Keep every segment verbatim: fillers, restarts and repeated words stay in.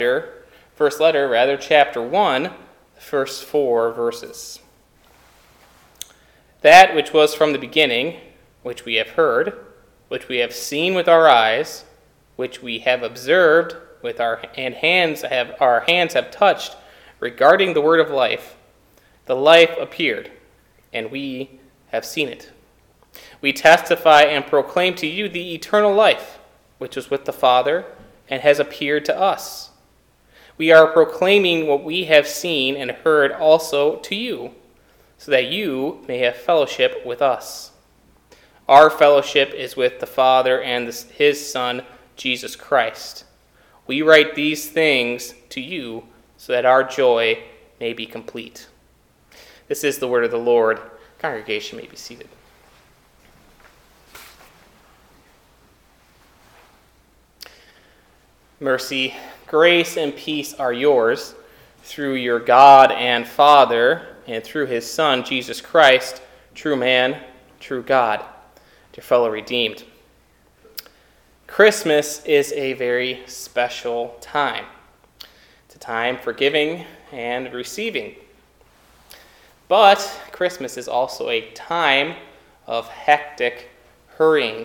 first letter, rather, chapter one, the first four verses. That which was from the beginning, which we have heard, which we have seen with our eyes, which we have observed with our and hands have our hands have touched, regarding the word of life. The life appeared, and we have seen it. We testify and proclaim to you the eternal life, which was with the Father and has appeared to us. We are proclaiming what we have seen and heard also to you, so that you may have fellowship with us. Our fellowship is with the Father and his Son, Jesus Christ. We write these things to you so that our joy may be complete. This is the word of the Lord. Congregation may be seated. Mercy, grace, and peace are yours through your God and Father and through his Son, Jesus Christ, true man, true God, dear fellow redeemed. Christmas is a very special time. It's a time for giving and receiving. But Christmas is also a time of hectic hurrying.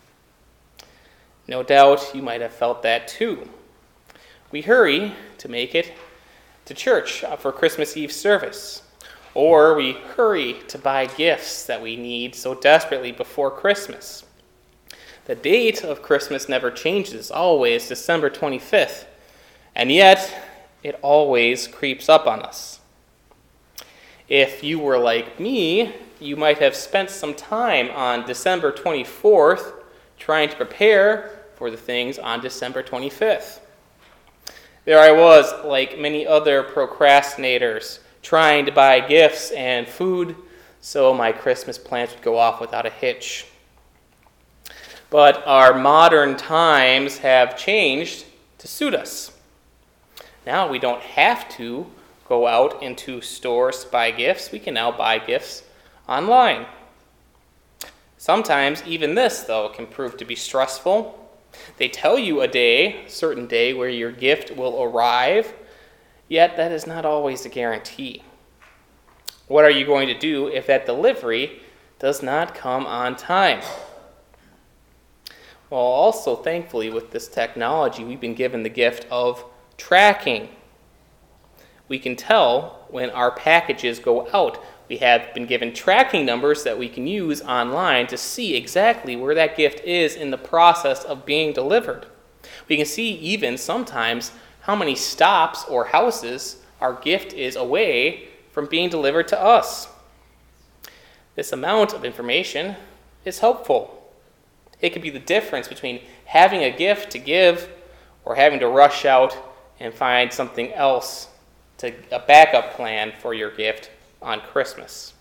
No doubt you might have felt that too. We hurry to make it to church for Christmas Eve service, or we hurry to buy gifts that we need so desperately before Christmas. The date of Christmas never changes, always December twenty-fifth, and yet it always creeps up on us. If you were like me, you might have spent some time on December twenty-fourth trying to prepare for the things on December twenty-fifth. There I was, like many other procrastinators, trying to buy gifts and food so my Christmas plans would go off without a hitch. But our modern times have changed to suit us. Now we don't have to go out into stores to buy gifts. We can now buy gifts online. Sometimes even this, though, can prove to be stressful. They tell you a day, a certain day, where your gift will arrive, yet that is not always a guarantee. What are you going to do if that delivery does not come on time? Well, also, thankfully, with this technology, we've been given the gift of tracking. We can tell when our packages go out. We have been given tracking numbers that we can use online to see exactly where that gift is in the process of being delivered. We can see even sometimes how many stops or houses our gift is away from being delivered to us. This amount of information is helpful. It could be the difference between having a gift to give or having to rush out and find something else, to a backup plan for your gift on Christmas.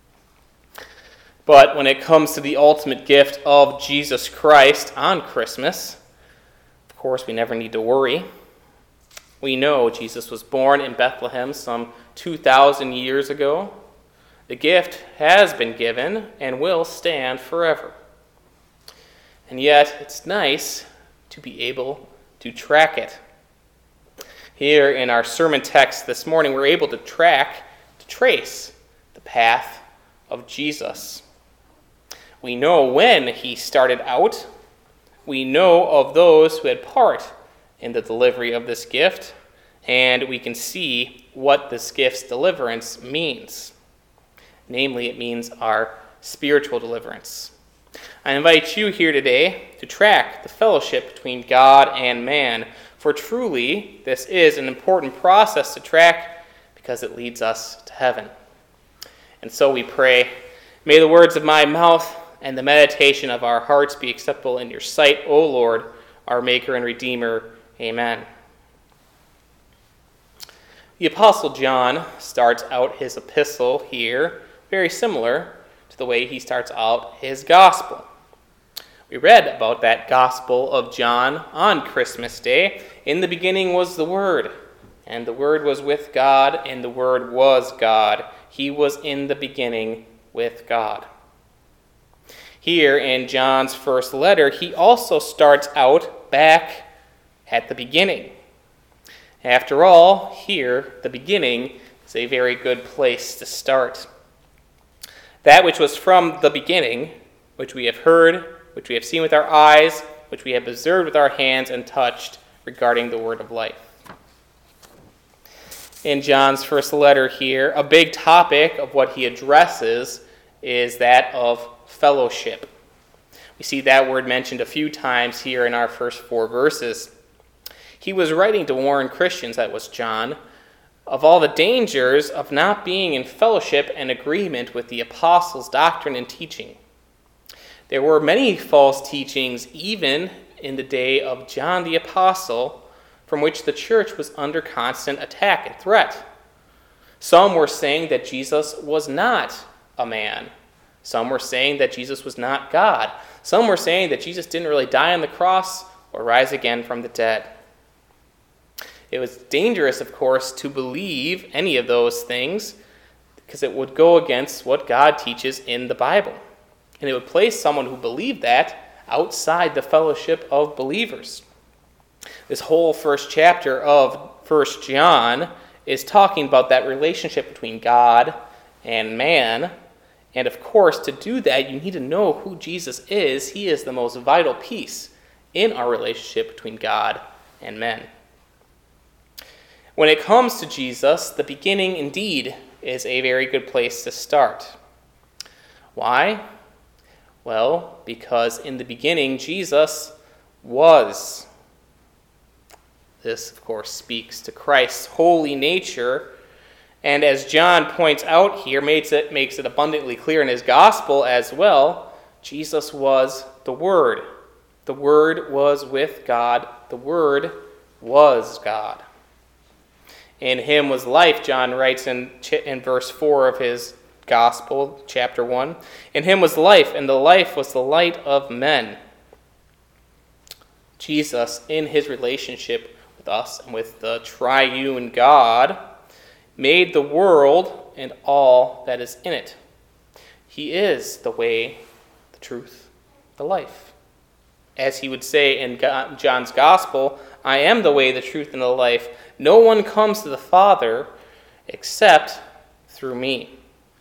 But when it comes to the ultimate gift of Jesus Christ on Christmas, of course, we never need to worry. We know Jesus was born in Bethlehem some two thousand years ago. The gift has been given and will stand forever. And yet, it's nice to be able to track it. Here in our sermon text this morning, we're able to track, to trace the path of Jesus. We know when he started out. We know of those who had part in the delivery of this gift, and we can see what this gift's deliverance means. Namely, it means our spiritual deliverance. I invite you here today to track the fellowship between God and man, for truly this is an important process to track because it leads us to heaven. And so we pray, may the words of my mouth and the meditation of our hearts be acceptable in your sight, O Lord, our Maker and Redeemer. Amen. The Apostle John starts out his epistle here very similar to the way he starts out his gospel. We read about that gospel of John on Christmas Day. In the beginning was the Word, and the Word was with God, and the Word was God. He was in the beginning with God. Here in John's first letter, he also starts out back at the beginning. After all, here, the beginning is a very good place to start. That which was from the beginning, which we have heard, which we have seen with our eyes, which we have observed with our hands and touched, regarding the word of life. In John's first letter here, a big topic of what he addresses is that of fellowship. We see that word mentioned a few times here in our first four verses. He was writing to warn Christians, that was John, of all the dangers of not being in fellowship and agreement with the apostles' doctrine and teaching. There were many false teachings even in the day of John the Apostle, from which the church was under constant attack and threat. Some were saying that Jesus was not a man. Some were saying that Jesus was not God. Some were saying that Jesus didn't really die on the cross or rise again from the dead. It was dangerous, of course, to believe any of those things because it would go against what God teaches in the Bible. And it would place someone who believed that outside the fellowship of believers. This whole first chapter of First John is talking about that relationship between God and man. And of course, to do that, you need to know who Jesus is. He is the most vital piece in our relationship between God and men. When it comes to Jesus, the beginning indeed is a very good place to start. Why? Well, because in the beginning, Jesus was. This, of course, speaks to Christ's holy nature. And as John points out here, makes it, makes it abundantly clear in his gospel as well, Jesus was the Word. The Word was with God. The Word was God. In him was life, John writes in, in verse four of his Gospel, chapter one. In him was life, and the life was the light of men. Jesus, in his relationship with us and with the triune God, made the world and all that is in it. He is the way, the truth, the life. As he would say in John's Gospel, I am the way, the truth, and the life. No one comes to the Father except through me.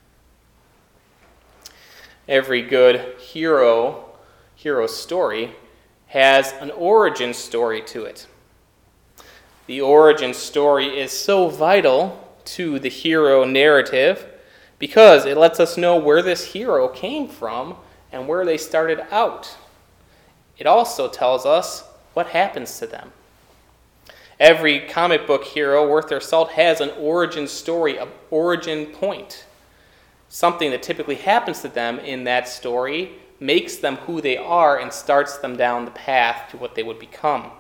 Every good hero, hero story has an origin story to it. The origin story is so vital to the hero narrative because it lets us know where this hero came from and where they started out. It also tells us what happens to them. Every comic book hero worth their salt has an origin story, an origin point. Something that typically happens to them in that story makes them who they are and starts them down the path to what they would become.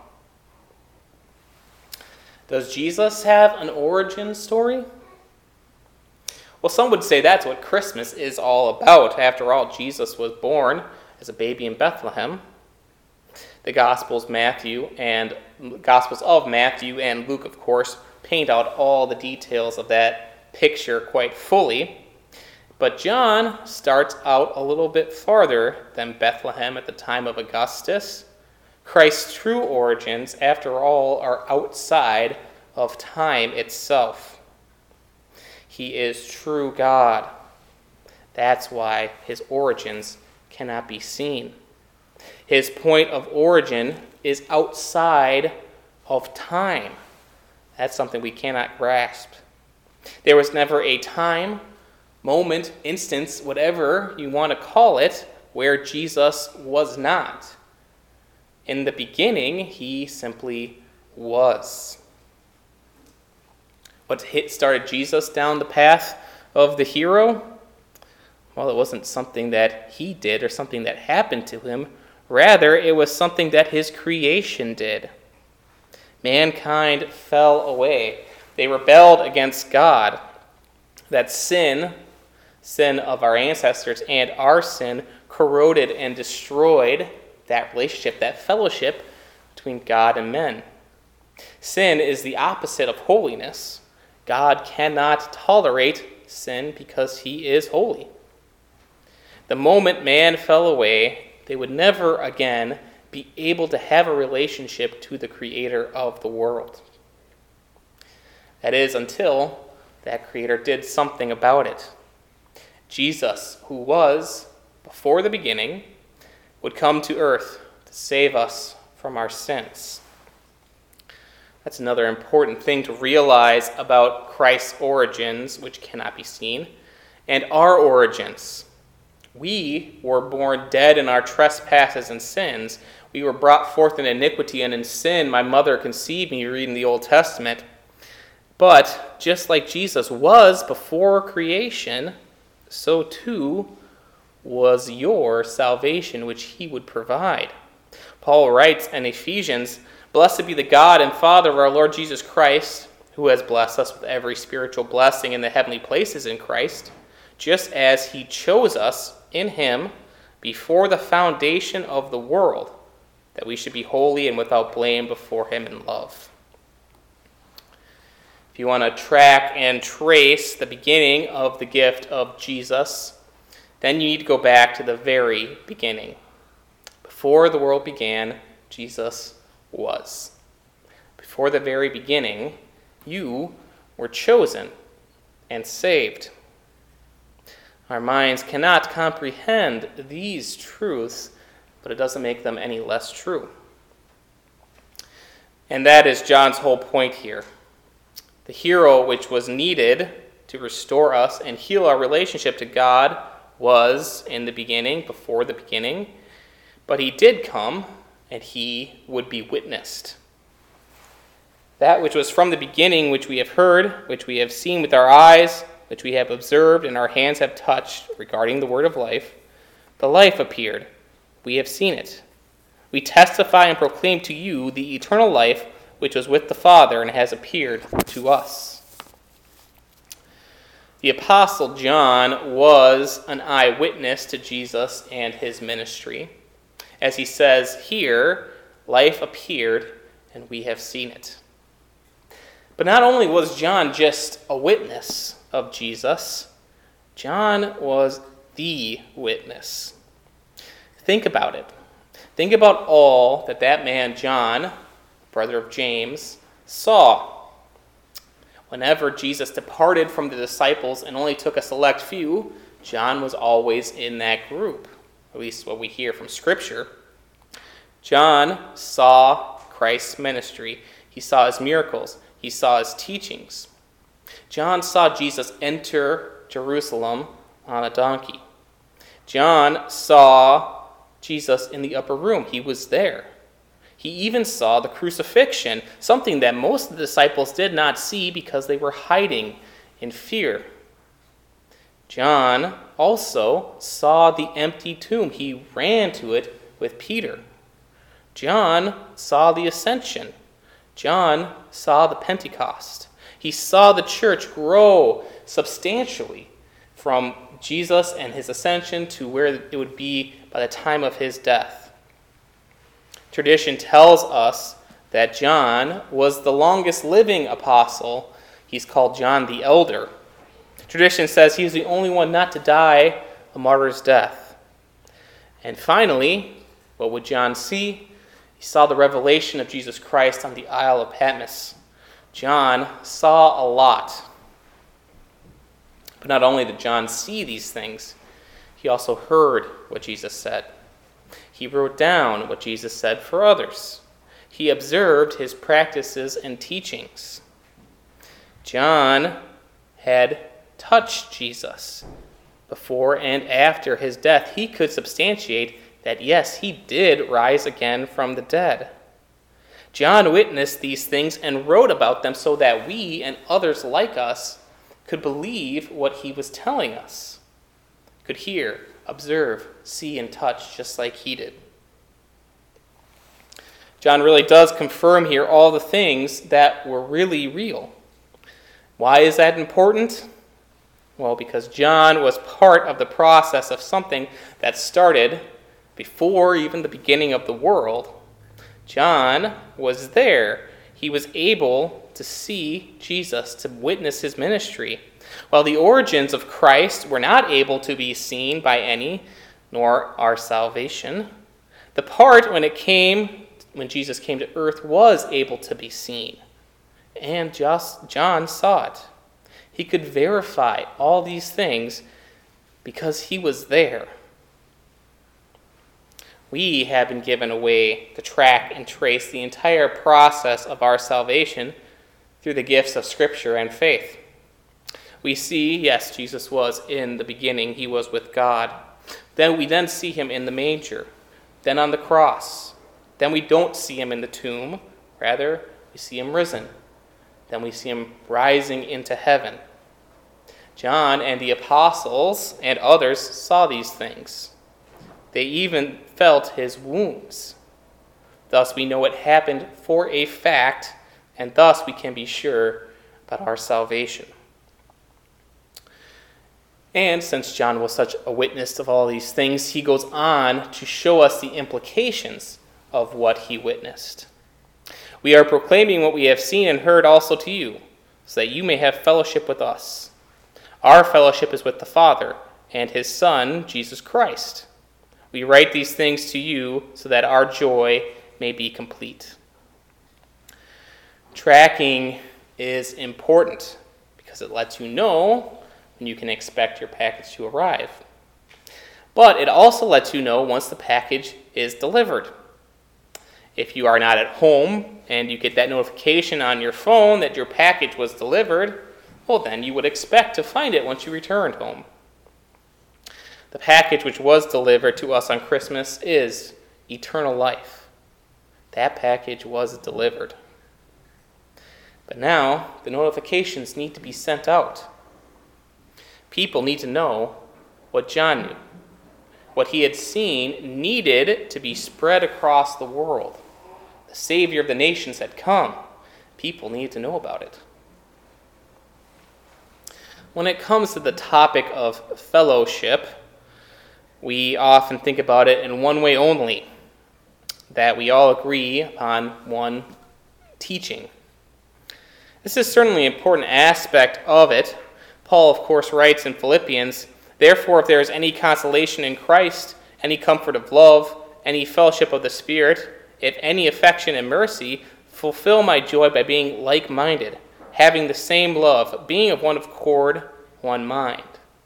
Does Jesus have an origin story? Well, some would say that's what Christmas is all about. After all, Jesus was born as a baby in Bethlehem. The Gospels Matthew and Gospels of Matthew and Luke, of course, paint out all the details of that picture quite fully. But John starts out a little bit farther than Bethlehem at the time of Augustus. Christ's true origins, after all, are outside of time itself. He is true God. That's why his origins cannot be seen. His point of origin is outside of time. That's something we cannot grasp. There was never a time, moment, instance, whatever you want to call it, where Jesus was not. In the beginning, he simply was. What hit started Jesus down the path of the hero? Well, it wasn't something that he did or something that happened to him. Rather, it was something that his creation did. Mankind fell away. They rebelled against God. That sin, sin of our ancestors and our sin, corroded and destroyed that relationship, that fellowship between God and men. Sin is the opposite of holiness. God cannot tolerate sin because he is holy. The moment man fell away, they would never again be able to have a relationship to the creator of the world. That is, until that Creator did something about it. Jesus, who was before the beginning, would come to earth to save us from our sins. That's another important thing to realize about Christ's origins, which cannot be seen, and our origins. We were born dead in our trespasses and sins. We were brought forth in iniquity, and in sin my mother conceived me, you read in the Old Testament. But just like Jesus was before creation, so too was your salvation, which he would provide. Paul writes in Ephesians, "Blessed be the God and Father of our Lord Jesus Christ, who has blessed us with every spiritual blessing in the heavenly places in Christ, just as he chose us in him before the foundation of the world, that we should be holy and without blame before him in love." If you want to track and trace the beginning of the gift of Jesus, then you need to go back to the very beginning. Before the world began, Jesus was. Before the very beginning, you were chosen and saved. Our minds cannot comprehend these truths, but it doesn't make them any less true. And that is John's whole point here. The hero which was needed to restore us and heal our relationship to God was in the beginning, before the beginning, but he did come, and he would be witnessed. That which was from the beginning, which we have heard, which we have seen with our eyes, which we have observed and our hands have touched regarding the word of life, the life appeared. We have seen it. We testify and proclaim to you the eternal life which was with the Father and has appeared to us. The Apostle John was an eyewitness to Jesus and his ministry. As he says here, life appeared and we have seen it. But not only was John just a witness of Jesus, John was the witness. Think about it. Think about all that that man John, brother of James, saw. Whenever Jesus departed from the disciples and only took a select few, John was always in that group, at least what we hear from Scripture. John saw Christ's ministry. He saw his miracles. He saw his teachings. John saw Jesus enter Jerusalem on a donkey. John saw Jesus in the upper room. He was there. He even saw the crucifixion, something that most of the disciples did not see because they were hiding in fear. John also saw the empty tomb. He ran to it with Peter. John saw the ascension. John saw the Pentecost. He saw the church grow substantially from Jesus and his ascension to where it would be by the time of his death. Tradition tells us that John was the longest living apostle. He's called John the Elder. Tradition says he was the only one not to die a martyr's death. And finally, what would John see? He saw the revelation of Jesus Christ on the Isle of Patmos. John saw a lot. But not only did John see these things, he also heard what Jesus said. He wrote down what Jesus said for others. He observed his practices and teachings. John had touched Jesus. Before and after his death, he could substantiate that, yes, he did rise again from the dead. John witnessed these things and wrote about them so that we and others like us could believe what he was telling us, could hear, observe, see, and touch just like he did. John really does confirm here all the things that were really real. Why is that important? Well, because John was part of the process of something that started before even the beginning of the world. John was there. He was able to see Jesus, to witness his ministry. While the origins of Christ were not able to be seen by any, nor our salvation, the part when it came, when Jesus came to earth was able to be seen. and just John saw it. He could verify all these things because he was there. We have been given a way to track and trace the entire process of our salvation through the gifts of Scripture and faith. We see, yes, Jesus was in the beginning. He was with God. Then we then see him in the manger, then on the cross. Then we don't see him in the tomb. Rather, we see him risen. Then we see him rising into heaven. John and the apostles and others saw these things. They even felt his wounds. Thus we know it happened for a fact, and thus we can be sure about our salvation. And since John was such a witness of all these things, he goes on to show us the implications of what he witnessed. We are proclaiming what we have seen and heard also to you, so that you may have fellowship with us. Our fellowship is with the Father and his Son, Jesus Christ. We write these things to you so that our joy may be complete. Tracking is important because it lets you know when you can expect your package to arrive. But it also lets you know once the package is delivered. If you are not at home and you get that notification on your phone that your package was delivered, well, then you would expect to find it once you returned home. The package which was delivered to us on Christmas is eternal life. That package was delivered. But now, the notifications need to be sent out. People need to know what John knew. What he had seen needed to be spread across the world. The Savior of the nations had come. People needed to know about it. When it comes to the topic of fellowship, we often think about it in one way only, that we all agree on one teaching. This is certainly an important aspect of it. Paul, of course, writes in Philippians, "Therefore, if there is any consolation in Christ, any comfort of love, any fellowship of the Spirit, if any affection and mercy, fulfill my joy by being like-minded, having the same love, being of one accord, one mind."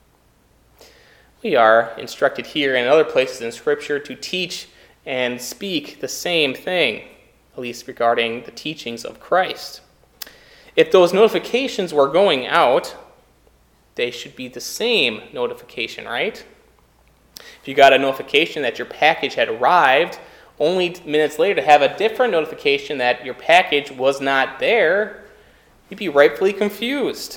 We are instructed here and other places in Scripture to teach and speak the same thing, at least regarding the teachings of Christ. If those notifications were going out, they should be the same notification, right? If you got a notification that your package had arrived, only minutes later to have a different notification that your package was not there, you'd be rightfully confused.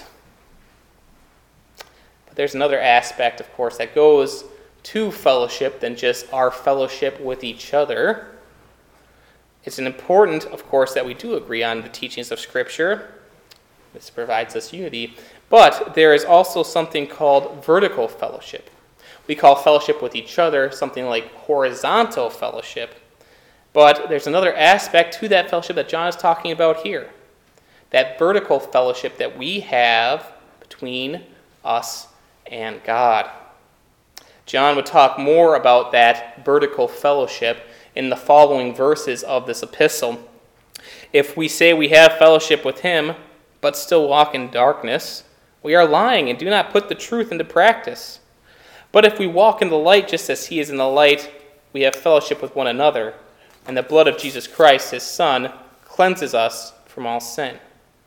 But there's another aspect, of course, that goes to fellowship than just our fellowship with each other. It's important, of course, that we do agree on the teachings of Scripture. This provides us unity. But there is also something called vertical fellowship. We call fellowship with each other something like horizontal fellowship. But there's another aspect to that fellowship that John is talking about here. That vertical fellowship that we have between us and God. John would talk more about that vertical fellowship in the following verses of this epistle. If we say we have fellowship with him, but still walk in darkness, we are lying and do not put the truth into practice. But if we walk in the light just as he is in the light, we have fellowship with one another, and the blood of Jesus Christ, his Son, cleanses us from all sin.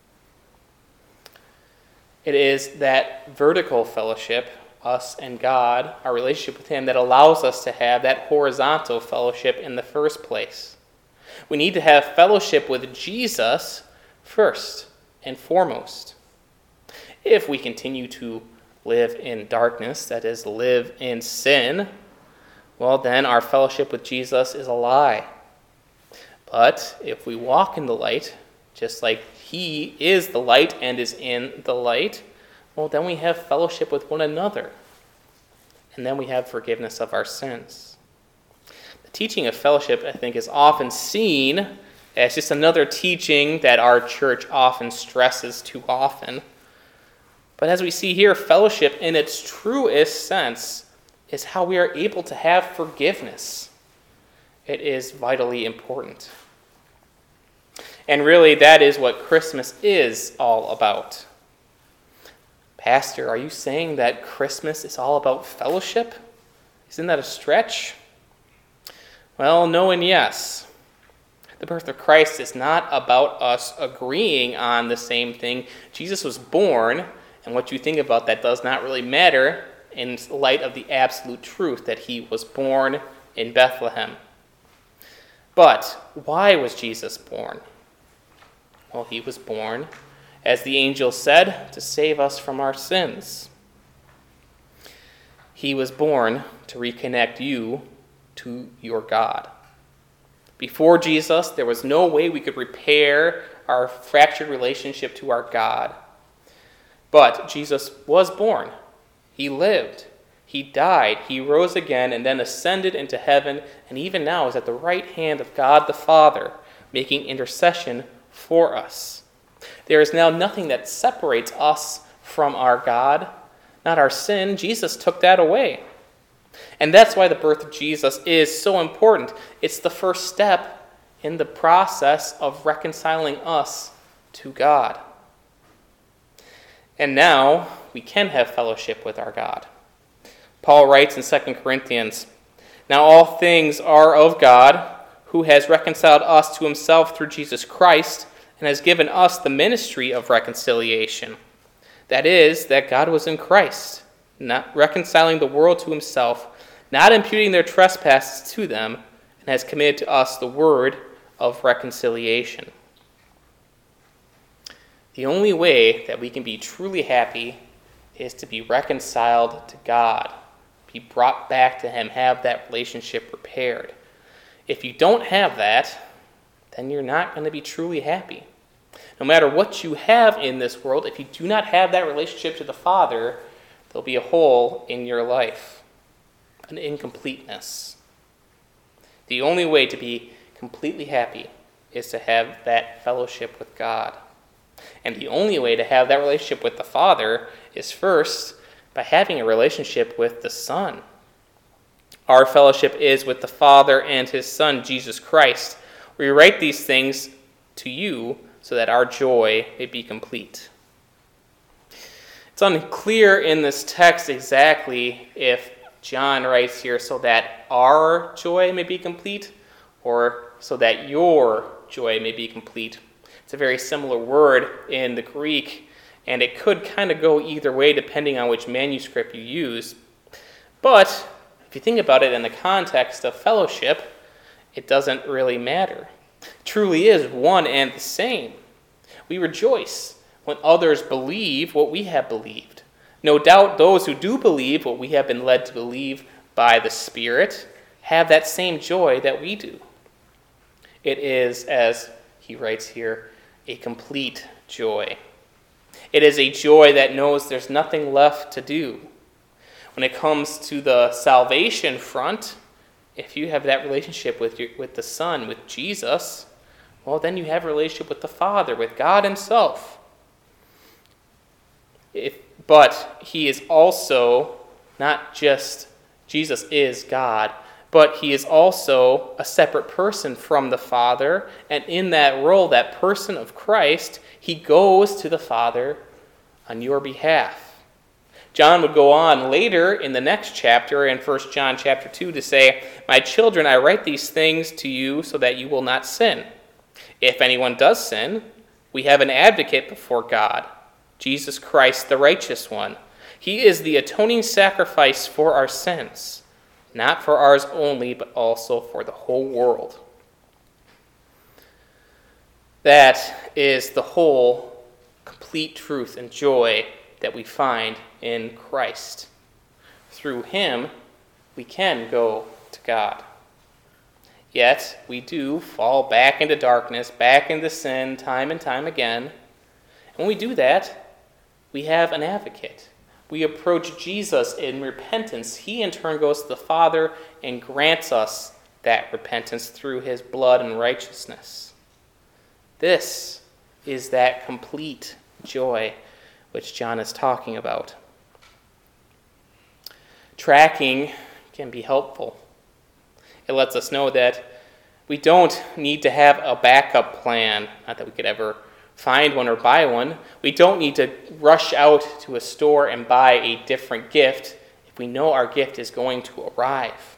It is that vertical fellowship, us and God, our relationship with him, that allows us to have that horizontal fellowship in the first place. We need to have fellowship with Jesus first and foremost. If we continue to live in darkness, that is, live in sin, well, then our fellowship with Jesus is a lie. But if we walk in the light, just like he is the light and is in the light, well, then we have fellowship with one another. And then we have forgiveness of our sins. The teaching of fellowship, I think, is often seen as just another teaching that our church often stresses too often. But as we see here, fellowship in its truest sense is how we are able to have forgiveness. It is vitally important. And really, that is what Christmas is all about. Pastor, are you saying that Christmas is all about fellowship? Isn't that a stretch? Well, no and yes. The birth of Christ is not about us agreeing on the same thing. Jesus was born, and what you think about that does not really matter in light of the absolute truth that he was born in Bethlehem. But why was Jesus born? Well, he was born, as the angel said, to save us from our sins. He was born to reconnect you to your God. Before Jesus, there was no way we could repair our fractured relationship to our God. But Jesus was born. He lived. He died. He rose again and then ascended into heaven, and even now is at the right hand of God the Father, making intercession for us. There is now nothing that separates us from our God, not our sin. Jesus took that away. And that's why the birth of Jesus is so important. It's the first step in the process of reconciling us to God. And now we can have fellowship with our God. Paul writes in Second Corinthians, "Now all things are of God, who has reconciled us to himself through Jesus Christ, and has given us the ministry of reconciliation. That is, that God was in Christ, not reconciling the world to himself, not imputing their trespasses to them, and has committed to us the word of reconciliation." The only way that we can be truly happy is to be reconciled to God, be brought back to him, have that relationship repaired. If you don't have that, then you're not going to be truly happy. No matter what you have in this world, if you do not have that relationship to the Father, there'll be a hole in your life, an incompleteness. The only way to be completely happy is to have that fellowship with God. And the only way to have that relationship with the Father is first by having a relationship with the Son. Our fellowship is with the Father and his Son, Jesus Christ. We write these things to you so that our joy may be complete. It's unclear in this text exactly if John writes here so that our joy may be complete or so that your joy may be complete. It's a very similar word in the Greek, and it could kind of go either way depending on which manuscript you use. But if you think about it in the context of fellowship, it doesn't really matter. It truly is one and the same. We rejoice when others believe what we have believed. No doubt those who do believe what we have been led to believe by the Spirit have that same joy that we do. It is, as he writes here, a complete joy. It is a joy that knows there's nothing left to do. When it comes to the salvation front, if you have that relationship with your, with the Son, with Jesus, well, then you have a relationship with the Father, with God himself. If, but he is also not just, Jesus is God, but he is also a separate person from the Father, and in that role, that person of Christ, he goes to the Father on your behalf. John would go on later in the next chapter, in First John chapter two, to say, "My children, I write these things to you so that you will not sin. If anyone does sin, we have an advocate before God, Jesus Christ, the righteous one. He is the atoning sacrifice for our sins, not for ours only, but also for the whole world." That is the whole complete truth and joy that we find in Christ. Through him, we can go to God. Yet, we do fall back into darkness, back into sin, time and time again. And when we do that, we have an advocate. We approach Jesus in repentance. He, in turn, goes to the Father and grants us that repentance through his blood and righteousness. This is that complete joy which John is talking about. Tracking can be helpful. It lets us know that We don't need to have a backup plan, not that we could ever find one or buy one. We don't need to rush out to a store and buy a different gift if we know our gift is going to arrive.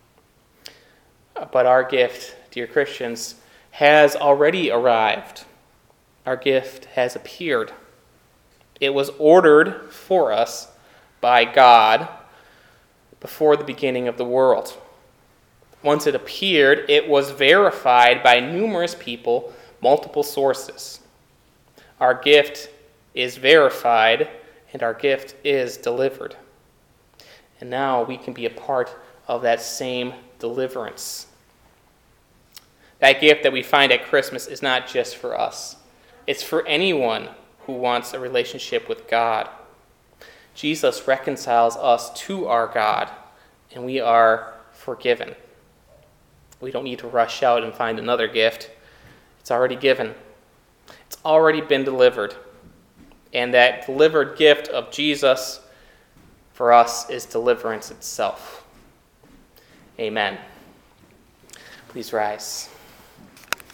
But our gift, dear Christians, has already arrived. Our gift has appeared. It was ordered for us by God before the beginning of the world. Once it appeared, it was verified by numerous people, multiple sources. Our gift is verified, and our gift is delivered. And now we can be a part of that same deliverance. That gift that we find at Christmas is not just for us. It's for anyone who wants a relationship with God. Jesus reconciles us to our God, and we are forgiven. We don't need to rush out and find another gift. It's already given. It's already been delivered. And that delivered gift of Jesus for us is deliverance itself. Amen. Please rise.